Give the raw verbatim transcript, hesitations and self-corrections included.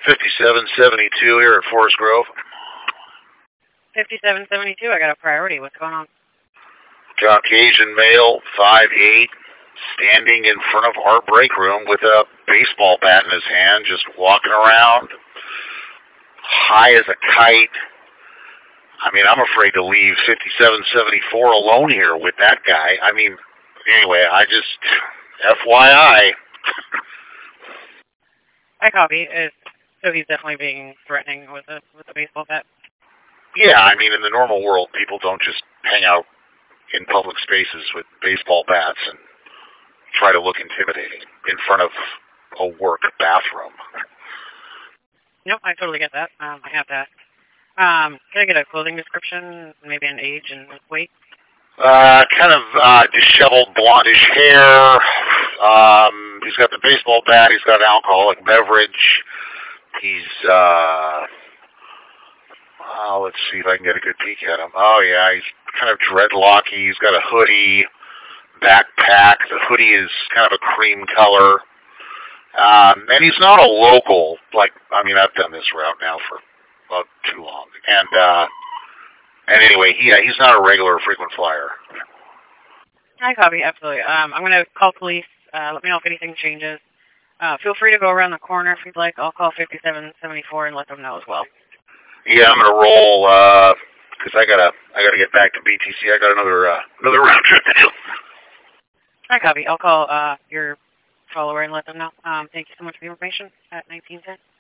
fifty-seven seventy-two here at Forest Grove. fifty-seven seventy-two, I got a priority. What's going on? Caucasian male, five eight, standing in front of our break room with a baseball bat in his hand, just walking around, high as a kite. I mean, I'm afraid to leave fifty-seven seventy-four alone here with that guy. I mean, anyway, I just, F Y I. I copy. Uh, so he's definitely being threatening with a with a baseball bat. Yeah, I mean, in the normal world, people don't just hang out in public spaces with baseball bats and try to look intimidating in front of a work bathroom. Nope, I totally get that. Um, I have that. Um, can I get a clothing description, maybe an age and weight? Uh, kind of uh, disheveled blondish hair. Um, he's got the baseball bat. He's got an alcoholic beverage. He's, uh, oh, let's see if I can get a good peek at him. Oh, yeah, he's kind of dreadlocky. He's got a hoodie, backpack. The hoodie is kind of a cream color. Um, and he's not a local. Like, I mean, I've done this route now for about too long. And, uh, and anyway, he, uh, he's not a regular frequent flyer. I copy, absolutely. Um, I'm going to call police. Uh, let me know if anything changes. Uh, feel free to go around the corner if you'd like. I'll call fifty-seven seventy-four and let them know as well. Yeah, I'm gonna roll uh 'cause I gotta I gotta get back to B T C. I got another uh, another round trip to do. I copy. I'll call uh, your follower and let them know. Um, thank you so much for the information at nineteen ten.